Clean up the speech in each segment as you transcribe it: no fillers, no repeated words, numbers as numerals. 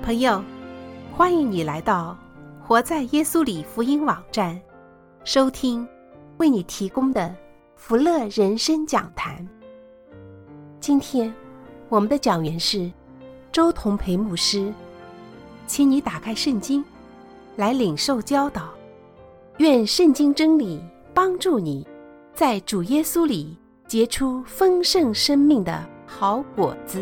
朋友，欢迎你来到活在耶稣里福音网站，收听为你提供的福乐人生讲坛。今天我们的讲员是周同培牧师，请你打开圣经来领受教导，愿圣经真理帮助你在主耶稣里结出丰盛生命的好果子。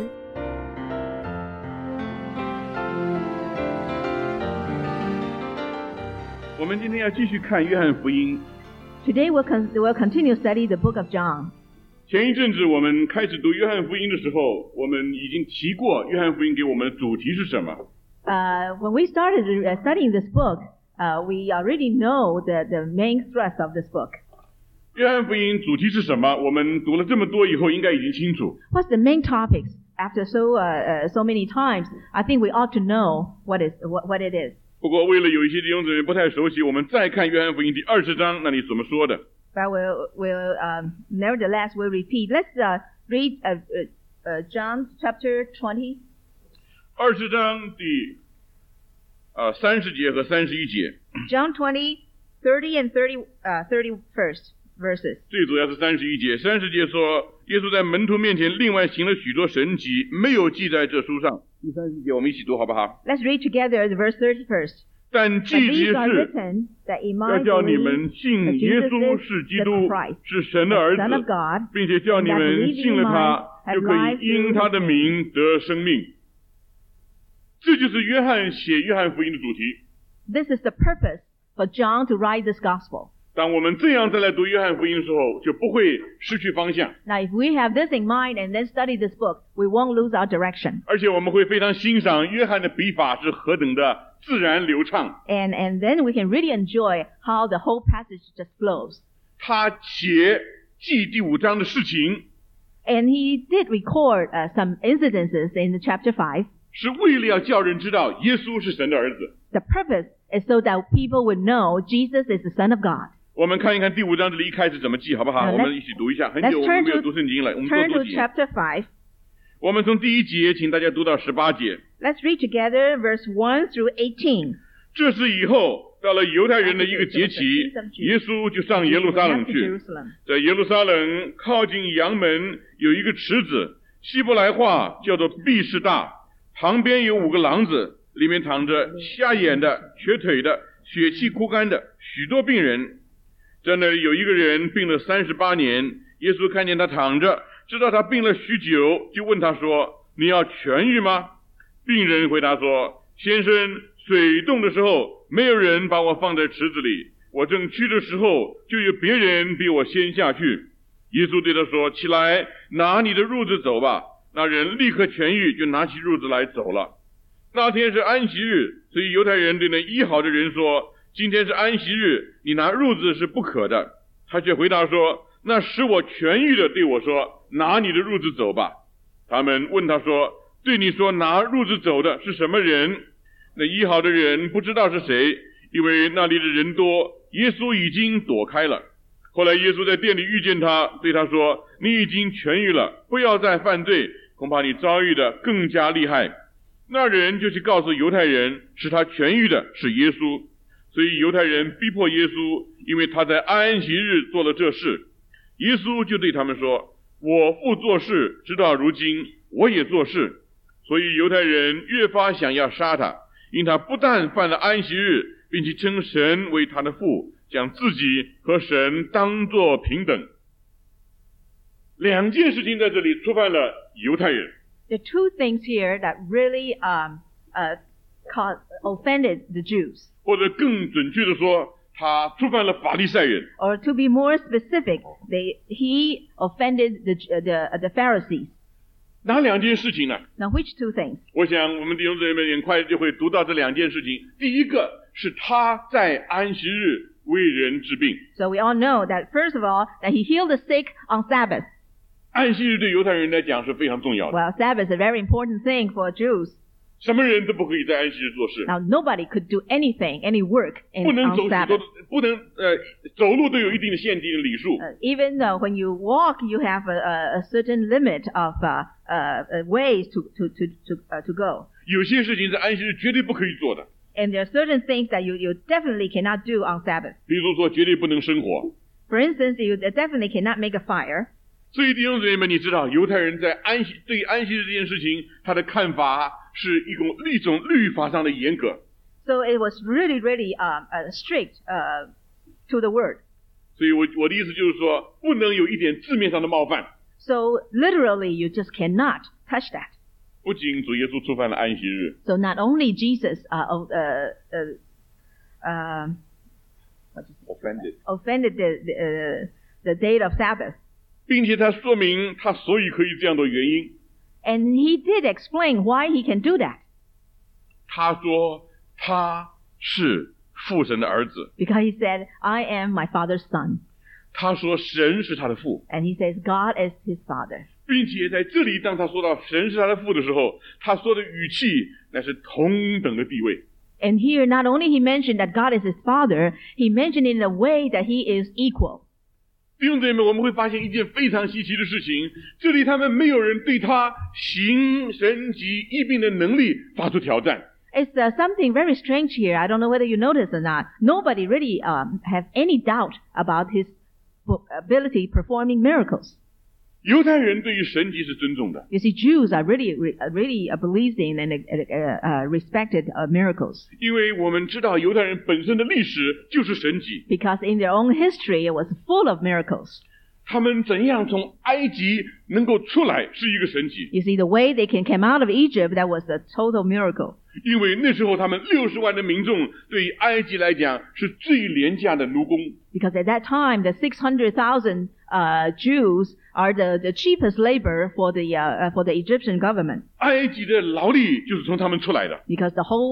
我们今天要继续看约翰福音。 Today we'll continue to study the book of John. 前一阵子我们开始读约翰福音的时候，我们已经提过约翰福音给我们的主题是什么。 When we started studying this book, we already know the main thrust of this book. 约翰福音主题是什么？我们读了这么多以后，应该已经清楚。 What's the main topics? After so many times, I think we ought to know what it is. 不过为了有一些弟兄姊妹不太熟悉，我们再看约翰福音第20章，那里怎么说的？ But nevertheless, we'll repeat. Let's read John chapter 20. 20章第30节和31节。 John 20, 30 and 31st verses. 最主要是31节。30节说，耶稣在门徒面前另外行了许多神迹，没有记在这书上。第30节我们一起读好不好？ Let's read together the verse 31st. 但记这些事，要叫你们信耶稣是基督，是神的儿子，并且叫你们信了他，就可以因他的名得生命。这就是约翰写约翰福音的主题。 This is the purpose for John to write this gospel. 当我们这样再来读约翰福音的时候，就不会失去方向。 Now, if we have this in mind and then study this book, we won't lose our direction. 而且我们会非常欣赏约翰的笔法是何等的自然流畅。 And then we can really enjoy how the whole passage just flows. 他写记第5章的事情， And he did record some incidences in the chapter 5. 是为了要叫人知道耶稣是神的儿子。 The purpose is so that people would know Jesus is the Son of God. 我们看一看第5章这里一开始怎么记好不好？ Now, 我们一起读一下。很久我们没有读圣经了，我们多 Turn 读 to 几页。 chapter 5. 我们从第1节请大家读到18节。 Let's read together verse 1 through 18. 这是以后到了犹太人的一个节期，耶稣就上耶路撒冷去。在耶路撒冷靠近羊门有一个池子，希伯来话叫做毕士大，旁边有5个廊子，里面躺着瞎眼的、瘸腿的、血气枯干的许多病人。在那里有一个人病了38年，耶稣看见他躺着，知道他病了许久，就问他说：“你要痊愈吗？”病人回答说：“先生，水动的时候，没有人把我放在池子里，我正去的时候，就有别人比我先下去。”耶稣对他说：“起来，拿你的褥子走吧。”那人立刻痊愈，就拿起褥子来走了。那天是安息日，所以犹太人对那医好的人说：“今天是安息日，你拿褥子是不可的。”他却回答说：“那使我痊愈的对我说，拿你的褥子走吧。”他们问他说：“对你说拿褥子走的是什么人？”那医好的人不知道是谁，因为那里的人多，耶稣已经躲开了。后来耶稣在店里遇见他，对他说：“你已经痊愈了，不要再犯罪，恐怕你遭遇的更加厉害。”那人就去告诉犹太人，使他痊愈的是耶稣。所以犹太人逼迫耶稣，因为他在安息日做了这事。耶稣就对他们说：“我父做事，直到如今，我也做事。”所以犹太人越发想要杀他，因他不但犯了安息日，并且称神为他的父，将自己和神当作平等。2件事情在这里触犯了犹太人。 The two things here that really offended the Jews. 或者更准确的说，他触犯了法利赛人。 Or to be more specific, he offended the Pharisees. 哪2件事情呢？ Now, which two things? 我想我们弟兄姊妹很快就会读到这2件事情。第一个是他在安息日为人治病。 So we all know that first of all, that he healed the sick on Sabbath. 安息日对犹太人来讲是非常重要的。 Well, Sabbath is a very important thing for Jews. 什么人都不可以在安息日做事。 Now, nobody could do anything, any work 不能 on 走许多 Sabbath. 不能走路都有一定的限定的礼数。 Even when you walk, you have a certain limit of ways to go. 有些事情在安息日绝对不可以做的。 And there are certain things that you definitely cannot do on Sabbath. 比如说，绝对不能生火。 For instance, you definitely cannot make a fire. 所以弟兄姊妹们，你知道犹太人在对安息日这件事情，他的看法是一种律法上的严格。 So it was really, really strict to the word. 所以我的意思就是说，不能有一点字面上的冒犯。 So literally, you just cannot touch that. 不仅主耶稣触犯了安息日。 So not only Jesus offended the date of Sabbath. 并且他说明他所以可以这样的原因。 And he did explain why he can do that. 他说他是父神的儿子。 Because he said, I am my father's son. 他说神是他的父。 And he says God is his father. 并且在这里，当他说到神是他的父的时候，他说的语气乃是同等的地位。 And here, not only he mentioned that God is his father, he mentioned it in a way that he is equal. 弟兄姊妹们，我们会发现一件非常稀奇的事情，这里他们没有人对他行神迹医病的能力发出挑战。 It's something very strange here. I don't know whether you noticed or not. Nobody really have any doubt about his ability performing miracles. 犹太人对于神迹是尊重的。 You see, Jews are really believed in and respected miracles. 因为我们知道犹太人本身的历史就是神迹。 Because in their own history, it was full of miracles. 他们怎样从埃及能够出来是一个神迹。 You see, the way they can come out of Egypt, that was a total miracle. 因为那时候他们60万的民众对于埃及来讲是最廉价的奴工。 Because at that time, the 600,000 Jews are the cheapest labor for the Egyptian government. 埃及的劳力就是从他们出来的。 Because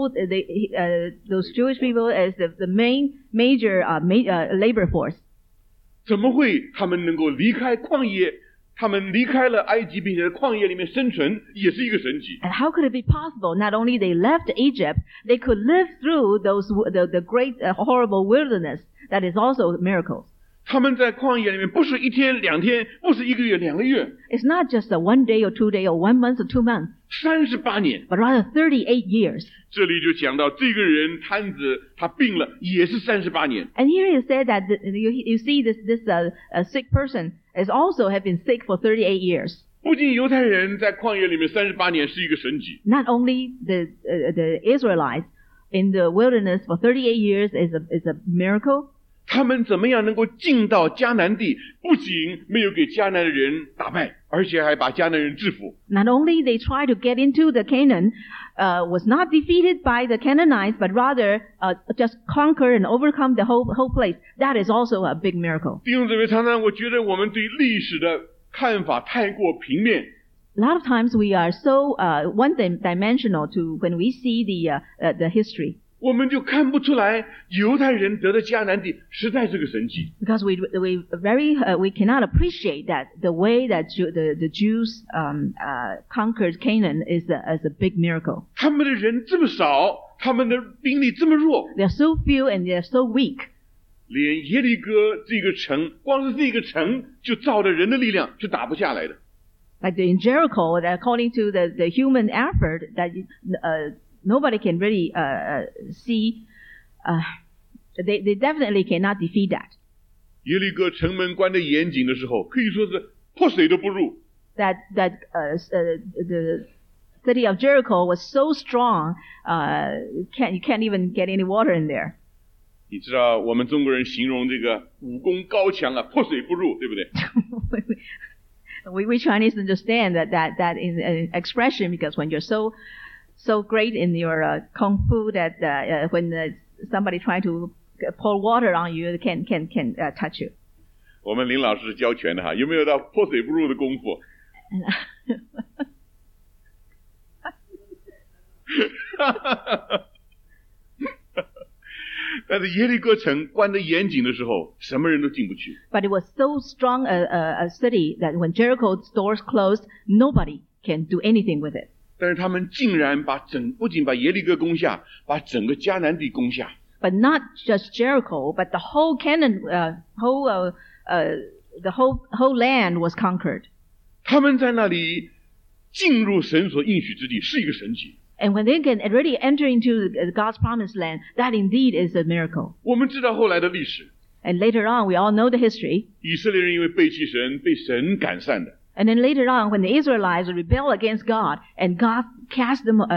those Jewish people is the major labor force. 怎么会他们能够离开旷野？他们离开了埃及，并且在旷野里面生存，也是一个神迹。 And how could it be possible? Not only they left Egypt, they could live through the great horrible wilderness. That is also miracles. 他们在旷野里面不是1天2天，不是1个月2个月。 It's not just a 1 day or 2 day or 1 month or 2 months. 38年。 But rather 38 years. 这里就讲到这个人摊子他病了，也是38年。 And here it said that you see this sick person is also have been sick for 38 years. 不仅犹太人在旷野里面38年是一个神迹。 Not only the Israelites in the wilderness for 38 years is a miracle. 他们怎么样能够进到迦南地？不仅没有给迦南的人打败，而且还把迦南人制服。 Not only they try to get into the Canaan, was not defeated by the Canaanites, but rather just conquer and overcome the whole place. That is also a big miracle. 弟兄姊妹，常常我觉得我们对历史的看法太过平面。 A lot of times we are so one-dimensional to when we see the history. 我们就看不出来犹太人得的迦南地实在是个神迹。 Because we cannot appreciate that the way that the Jews conquered Canaan is a big miracle. 他们的人这么少，他们的兵力这么弱。 They are so few and they are so weak. 连耶利哥这个城，光是这个城就照着人的力量是打不下来的。 Like in Jericho, according to the human effort, that nobody can really see. They definitely cannot defeat that. 耶利哥城门关得严紧的时候，可以说是泼水都不入。 The city of Jericho was so strong, you can't even get any water in there. 你知道我们中国人形容这个武功高强啊，泼水不入，对不对？ We Chinese understand that is an expression because when you're so great in your kung fu that when somebody trying to pour water on you can touch you. 我们林老师是教拳的哈，有没有到泼水不入的功夫？但是耶利哥城关得严谨的时候，什么人都进不去。 But it was so strong a city that when Jericho's doors closed, nobody can do anything with it. 但是他们竟然不仅把耶利哥攻下，把整个迦南地攻下。 But not just Jericho, but the whole Canaan, the whole land was conquered. 他们在那里进入神所应许之地，是一个神迹。 And when they can already enter into God's promised land, that indeed is a miracle. 我们知道后来的历史， And later on, we all know the history. 以色列人因为背弃神，被神赶散的。 And then later on, when the Israelites rebel against God, and God cast them,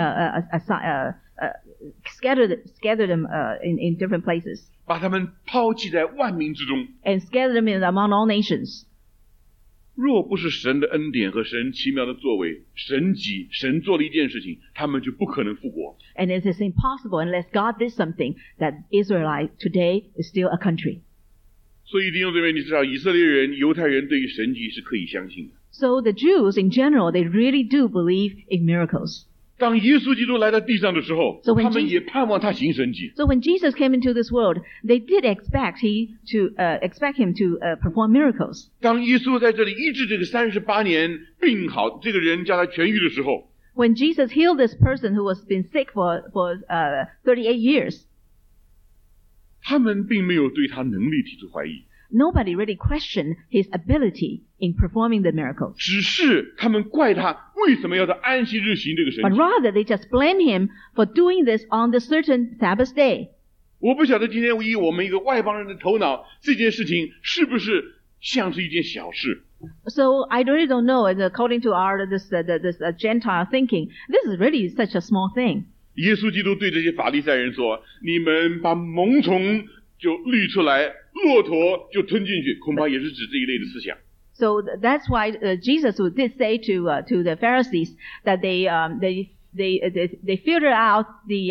scattered them in different places, 把他们抛弃在万民之中。 and scattered them among all nations. 若不是神的恩典和神奇妙的作为，神做了一件事情，他们就不可能复国。 And it is impossible unless God did something that Israelite today is still a country. 所以弟兄姊妹，你知道以色列人、犹太人对于神迹是可以相信的。 So the Jews in general, they really do believe in miracles. 当耶稣基督来到地上的时候， So when 他们也盼望他行神迹。 So when Jesus came into this world, they did expect him to perform miracles. 当耶稣在这里医治这个38年病好这个人，叫他痊愈的时候， When Jesus healed this person who was been sick for 38 years, 他们并没有对他能力提出怀疑， nobody really questioned his ability in performing the miracles. 只是他们怪他为什么要在安息日行这个神 But 迹。 rather, they just blame him for doing this on the certain Sabbath day. 我不晓得今天以我们一个外邦人的头脑，这件事情是不是像是一件小事？ So I really don't know. And according to our this Gentile thinking, this is really such a small thing. 耶稣基督对这些法利赛人说：“你们把虻虫就滤出来，骆驼就吞进去，恐怕也是指这一类的思想。” So that's why Jesus did say to the Pharisees that they filter out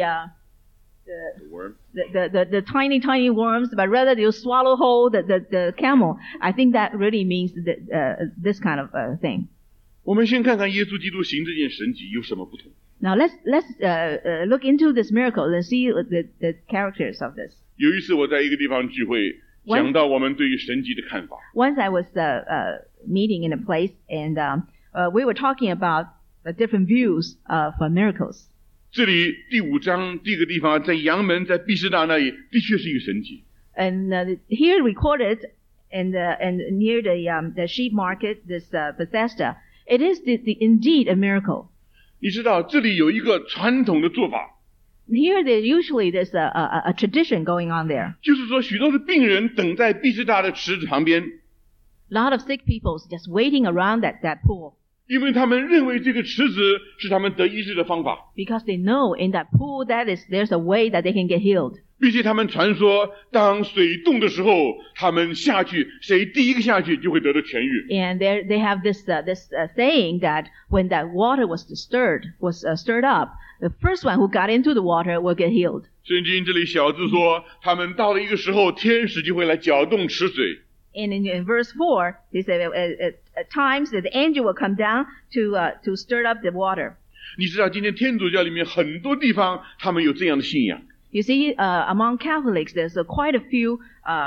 the tiny worms, but rather they'll swallow whole the camel. I think that really means this kind of thing. 我们先看看耶稣基督行这件神迹有什么不同。 Now let's look into this miracle and see the characters of this. 有一次我在一个地方聚会，讲到我们对于神迹的看法。 Once I was meeting in a place, and we were talking about the different views for miracles. 这里第5章第一个地方，在阳门，在毕士大那里，的确是一个神迹。 And here recorded and near the sheep market, this Bethesda, it is indeed a miracle. 你知道这里有一个传统的做法， Here there's a tradition going on there. 就是说许多的病人等在毕士大的池子旁边， A lot of sick people just waiting around that pool 因为他们认为这个池子是他们得医治的方法， because they know in that pool there's a way that they can get healed. 并且他们传说，当水动的时候，他们下去，谁第一个下去就会得到痊愈。 And they have this saying that when that water was stirred up, the first one who got into the water will get healed. 圣经这里小字说，他们到了一个时候，天使就会来搅动池水。 And in verse 4, he said at times that the angel will come down to stir up the water. 你知道，今天天主教里面很多地方，他们有这样的信仰。 You see, among Catholics, there's quite a few.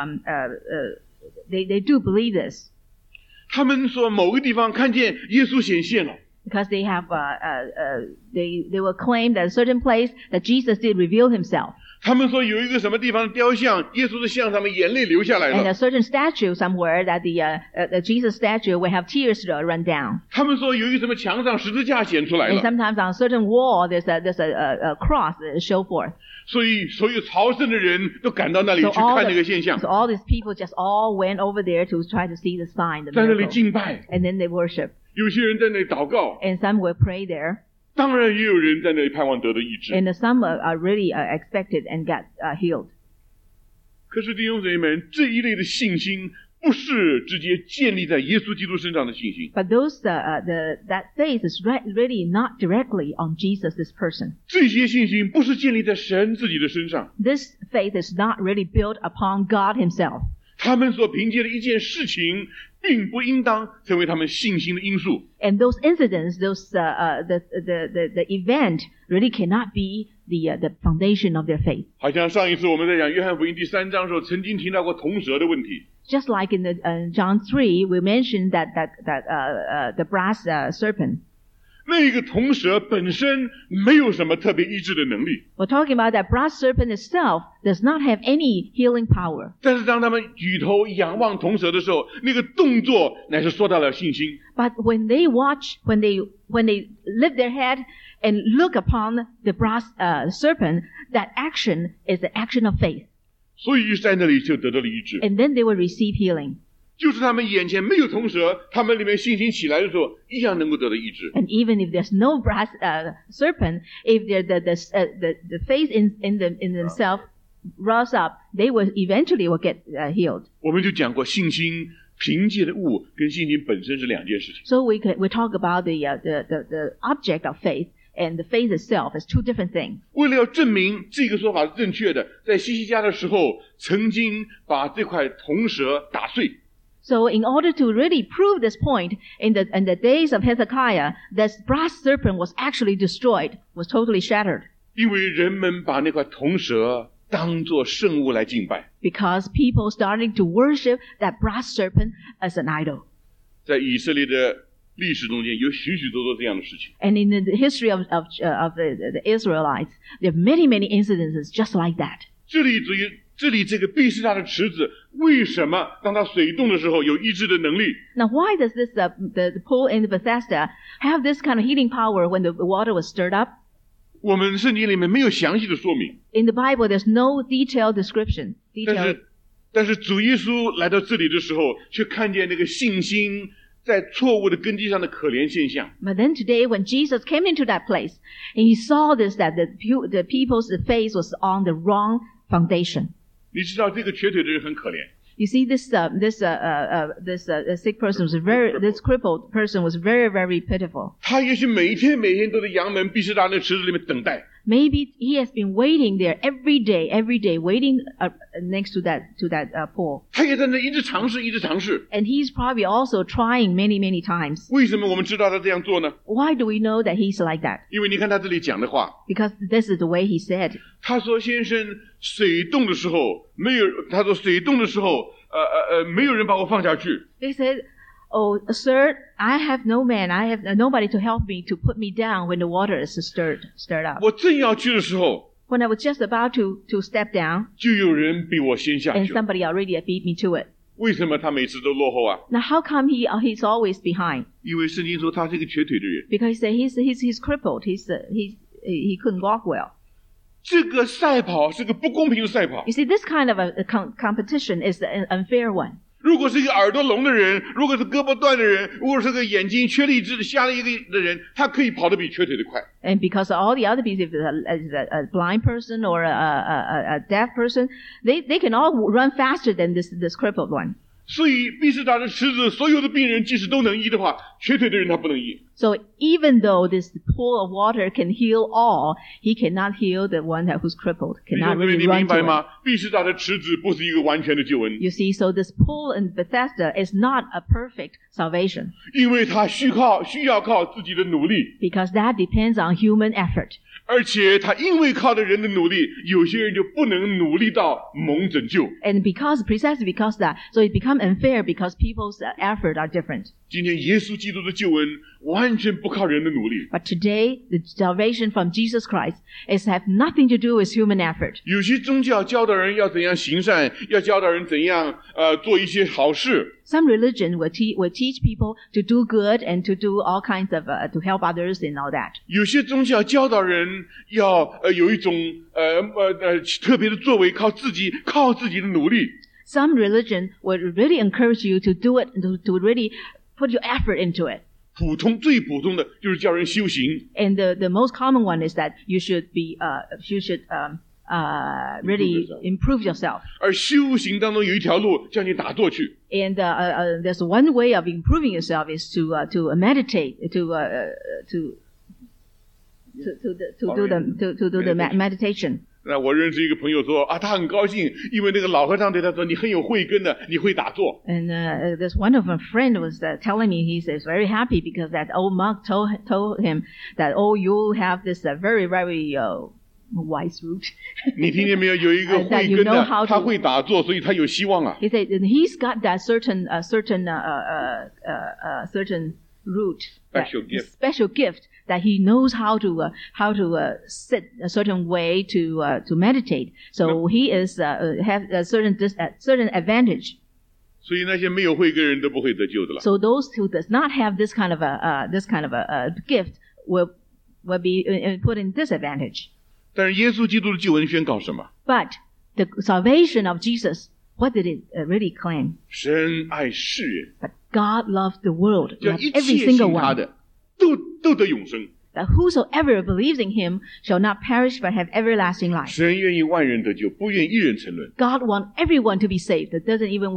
They do believe this 他们说某个地方看见耶稣显现了， because they have they will claim that a certain place that Jesus did reveal himself, 他们说有一个什么地方的雕像，耶稣的像上面眼泪流下来 and 了。 a certain statue somewhere that the Jesus statue will have tears run down. 他们说有一个什么墙上十字架显出来 And 了。 sometimes on a certain wall there's a cross show forth. 所以所有朝圣的人都赶到那里去看那个现象， so all these people just all went over there to try to see the sign, the 在那里 miracle. 敬拜， And then they worship. 有些人在那里祷告， And some will pray there. 当然也有人在那里盼望得到医治。 And some are really expected and got healed. 可是弟兄姊妹们，这一类的信心不是直接建立在耶稣基督身上的信心， But that faith is really not directly on Jesus, this person. 这些信心不是建立在神自己的身上， This faith is not really built upon God himself. 他们所凭借的一件事情，并不应当成为他们信心的因素。 And those incidents, the event really cannot be the foundation of their faith. 好像上一次我们在讲约翰福音第3章的时候，曾经提到过铜蛇的问题。 Just like in John 3, we mentioned that the brass serpent. 那个铜蛇本身没有什么特别医治的能力， We're talking about that brass serpent itself does not have any healing power. 但是当他们举头仰望铜蛇的时候，那个动作乃是说到了信心。 But when they watch, when they lift their head and look upon the brass serpent, that action is the action of faith. 所以在那里就得到了医治。 And then they will receive healing. 就是他们眼前没有铜蛇，他们里面信心起来的时候，一样能够得到医治。 And even if there's no brass serpent, if the faith in themselves rose up, they will eventually get healed. 我们就讲过，信心凭借的物跟信心本身是两件事情。 So we talk about the object of faith and the faith itself as two different things. 为了要证明这个说法是正确的，在西西家的时候，曾经把这块铜蛇打碎。 So in order to really prove this point, in the days of Hezekiah, this brass serpent was actually destroyed, was totally shattered. 因为人们把那块铜蛇当作圣物来敬拜。 Because people started to worship that brass serpent as an idol. 在以色列的历史中间，有许许多多这样的事情。 And in the history of the Israelites, there are many incidences just like that. 这里这个毕士大的池子，为什么当它水动的时候有医治的能力？ Now, why does this the pool in Bethesda have this kind of healing power when the water was stirred up? 我们圣经里面没有详细的说明。 In the Bible, there's no detailed description. 但是主耶稣来到这里的时候，却看见那个信心在错误的根基上的可怜现象。 But then today, when Jesus came into that place, and he saw this, that the people's faith was on the wrong foundation. 你知道这个瘸腿的人很可怜。 You see, this sick person this crippled person was very pitiful. 他也许每天都在阳门毕士大那池子里面等待。 Maybe he has been waiting there every day, waiting next to that pool. 他也在那一直尝试。 And he's probably also trying many times. 为什么我们知道他这样做呢？ Why do we know that he's like that? 因为你看他这里讲的话， Because this is the way he said. 他说：“先生，水动的时候没有。”他说：“水动的时候，没有人把我放下去。” They said, "Oh, sir, I have no man. I have nobody to help me to put me down when the water is stirred up." 我正要去的时候， When I was just about to step down, 就有人比我先下 and 去了。 somebody already beat me to it. 为什么他每次都落后啊？ Now, how come he's always behind? 因为圣经说他是一个瘸腿的人。 Because he's crippled. He couldn't walk well. 这个赛跑是个不公平的赛跑。 You see, this kind of a competition is an unfair one. 如果是一个耳朵聋的人，如果是胳膊断的人，如果是个眼睛缺了一只瞎了一个的人，他可以跑得比瘸腿的快。 And because all the other people, if it's a blind person or a deaf person, they can all run faster than this crippled one. 所以毕士大的池子，所有的病人即使都能医的话，瘸腿的人他不能医。 So even though this pool of water can heal all, he cannot heal the one who's crippled. 弟兄 Cannot 姊妹， really 你 run 明 to 白 it. 吗？毕士大的池子不是一个完全的救恩， You see, so this pool in Bethesda is not a perfect salvation 因为他需要靠自己的努力， because that depends on human effort. 而且他因为靠着人的努力，有些人就不能努力到蒙拯救。 And precisely because that, so it becomes unfair because people's effort are different. 今天耶稣基督的救恩完全不靠人的努力， But today, the salvation from Jesus Christ have nothing to do with human effort. 有些宗教教导人要怎样行善，要教导人怎样做一些好事。 Some religion will teach people to do good and to do all kinds of to help others and all that. 有些宗教教导人要有一种特别的作为，靠自己的努力。 Some religion would really encourage you to do it, to really put your effort into it. 最普通的就是叫人修行。 And the most common one is that you should really improve yourself. 而修行当中有一条路叫你打坐去。 And there's one way of improving yourself is to meditate, to do the meditation. 那我认识一个朋友说他很高兴，因为那个老和尚对他说：“你很有慧根的，你会打坐。” And this one of my friend was telling me he is very happy because that old monk told him that you have this very wise root. 你听见没有？有一个慧根的，他会打坐，所以他有希望啊。 He said he's got that certain root, special gift that he knows how to sit a certain way to meditate. So he is have a certain advantage. 所以那些没有慧根人都不会得救的了。 So those who does not have this kind of a gift will will be put in disadvantage. 但是耶稣基督的救恩宣告什么？ But the salvation of Jesus, what did it really claim? 神爱世人， But God loved the world, 叫 loved 一 every 切 single 信他 one. 的都得永生。 That whosoever believes in him shall not perish but have everlasting life. 神愿意万人得救，不愿一人沉沦。 God wants everyone to be saved. That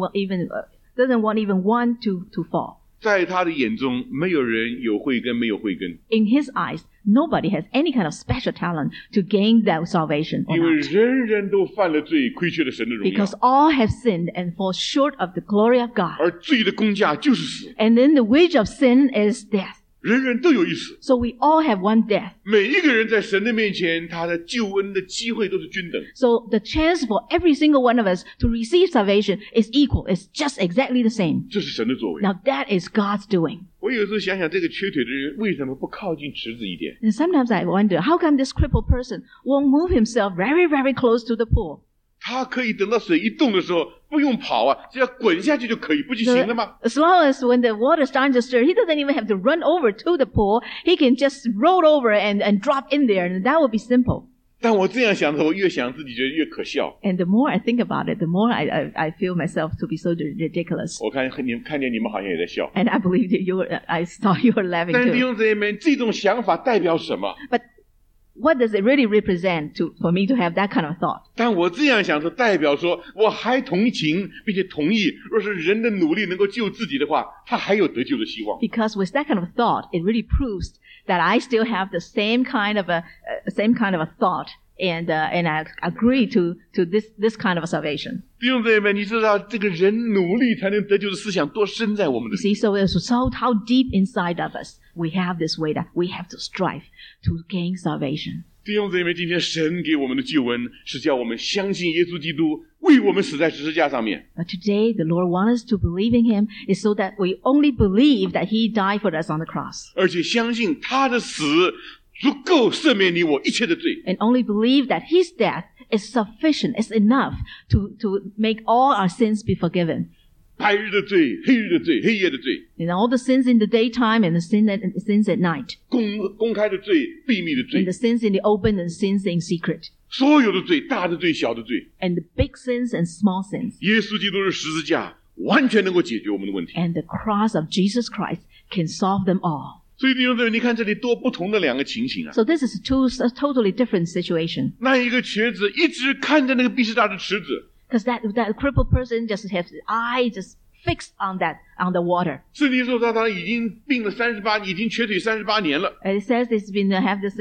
doesn't want even one to fall. 在他的眼中，没有人有慧根，没有慧根， In his eyes, nobody has any kind of special talent to gain that salvation or 因为 not. 人人都犯了罪，亏缺了神的荣耀 Because。all have sinned and fall short of the glory of God. 而罪的工价就是死， And then the wage of sin is death. 人人都有一死。 So we all have one death. 每一个人在神的面前，他的救恩的机会都是均等。 So the chance for every single one of us to receive salvation is equal. It's just exactly the same. 这是神的作为。 Now that is God's doing. 我有时候想想，这个瘸腿的人为什么不靠近池子一点？ And sometimes I wonder, how come this crippled person won't move himself very, very close to the pool? 他可以等到水一动的时候，不用跑啊，只要滚下去就可以，不就行了吗？ As long as when the water starts to stir, he doesn't even have to run over to the pool. He can just roll over and drop in there, and that would be simple. 但我这样想的时候，我越想自己觉得越可笑。 And the more I think about it, the more I feel myself to be so ridiculous. 我看见你们好像也在笑。 And I believe that I saw you were laughing 但是弟 too. 兄姊妹们，这种想法代表什么？ But what does it really represent for me to have that kind of thought? 但我这样想是代表说，我还同情并且同意，若是人的努力能够救自己的话，他还有得救的希望。 Because with that kind of thought, it really proves that I still have the same kind of a thought, and I agree to this kind of a salvation. 弟兄姊妹们，你知道这个人努力才能得救的思想多深在我们的 You 里 see, so how deep inside of us we have this way that we have to strive to gain salvation. 弟兄姊妹，今天神给我们的救恩是叫我们相信耶稣基督为我们死在十字架上面。 But today, the Lord wants us to believe in Him is so that we only believe that He died for us on the cross, 而且相信他的死足够赦免你我一切的罪。 and only believe that His death is sufficient, is enough to make all our sins be forgiven. 白日的罪、黑日的罪、黑夜的罪， And all the sins in the daytime and the sins at night, 公开的罪、秘密的 and 罪， the sins in the open and sins in secret, 所有的罪，大的罪、小的罪， and the big sins and small sins. 耶稣基督的十字架完全能够解决我们的问题。 And the cross of Jesus Christ can solve them all. 所以弟兄姊妹，你看这里多不同的两个情形啊！ So this is a totally different situation. 那一个瘸子一直看着那个毕士大的池子， Because that crippled person just has his eye just fixed on the water. 圣经说他已经病了已经瘸腿38年了。 And it says he's been have this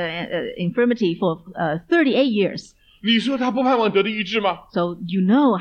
infirmity for 38 years. 你说他不盼望得的医治吗？ So you know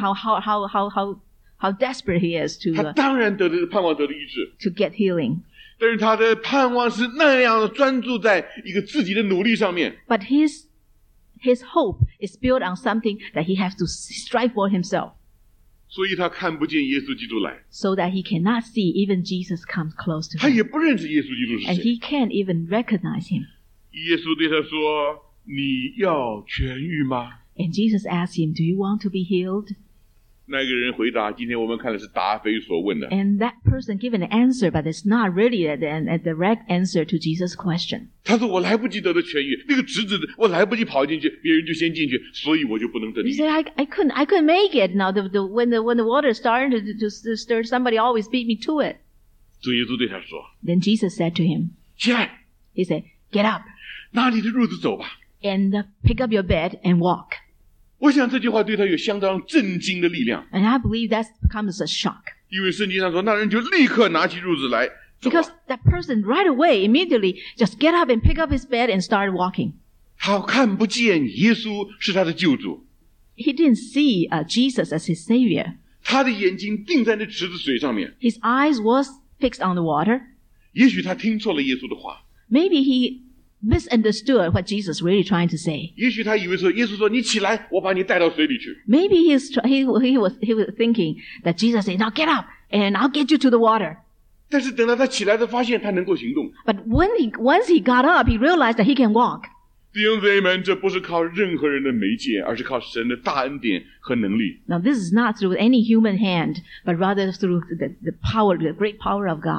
how desperate he is 他 to 当然盼望得的医治， to get healing. 但是他的盼望是那样的专注在一个自己的努力上面。 But his hope is built on something that he has to strive for himself, 所以他看不见耶稣基督来， so that he cannot see even Jesus comes close to 他 him. 也不认识耶稣基督是 And 谁。 he can't even recognize him. 耶稣对他说：“你要痊愈吗 And Jesus asked him, "Do you want to be healed?" ？” 那个人回答：“今天我们看的是答非所问的。 And that person given an answer, but it's not really a direct answer to Jesus' question. 他说：“我来不及得的痊愈，那个池子我来不及跑进去，别人就先进去，所以我就不能得 He 医治。 said, I couldn't make it. Now when the water started to stir, somebody always beat me to it." 主耶稣对他说 Then Jesus said to him, 起来， he said, "Get up 拿你的褥子走吧。” and pick up your bed and walk. 我想这句话对他有相当震惊的力量， And I believe that comes as a shock. 因为圣经上说，那人就立刻拿起褥子来走啊 Because that person right away, immediately, just get up and pick up his bed and start walking. 他看不见耶稣是他的救主， He didn't see Jesus as his savior. 他的眼睛定在那池子水上面。 His eyes was fixed on the water. 也许他听错了耶稣的话， Maybe he misunderstood what Jesus really trying to say. 也许他以为说耶稣说你起来，我把你带到水里去。 Maybe he was thinking that Jesus said, "Now get up and I'll get you to the water." 但是等到他起来，他发现他能够行动。 But once he got up, he realized that he can walk. 弟兄姊妹们，这不是靠任何人的媒介，而是靠神的大恩典和能力。 Now this is not through any human hand, but rather through the power, the great power of God.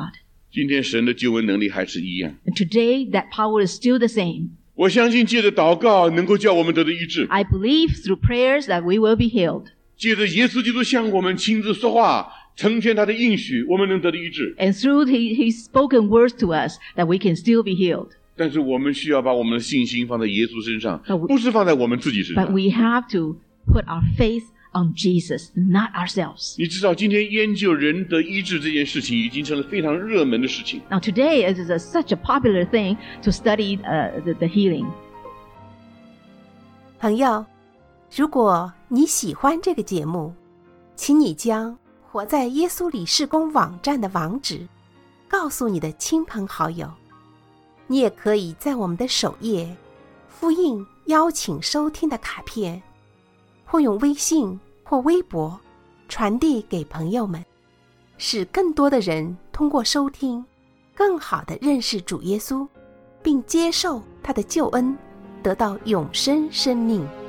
今天神的救恩能力还是一样。 And today, that power is still the same. 我相信借着祷告能够叫我们得到医治， I believe through prayers that we will be healed. 借着耶稣基督向我们亲自说话，成全他的应许，我们能得到医治。 And through his spoken words to us, that we can still be healed. 但是我们需要把我们的信心放在耶稣身上， But we- 不是放在我们自己身 But 上。 we have to put our faith on Jesus, not ourselves. 你知道今天研究人得医治这件事情已经成了非常热门的事情。 Now today, it is such a popular thing to study the healing. 朋友，如果你喜欢这个节目，请你将活在耶稣里事工网站的网址告诉你的亲朋好友。你也可以在我们的首页复印邀请收听的卡片，或用微信或微博传递给朋友们，使更多的人通过收听更好地认识主耶稣，并接受他的救恩，得到永生生命。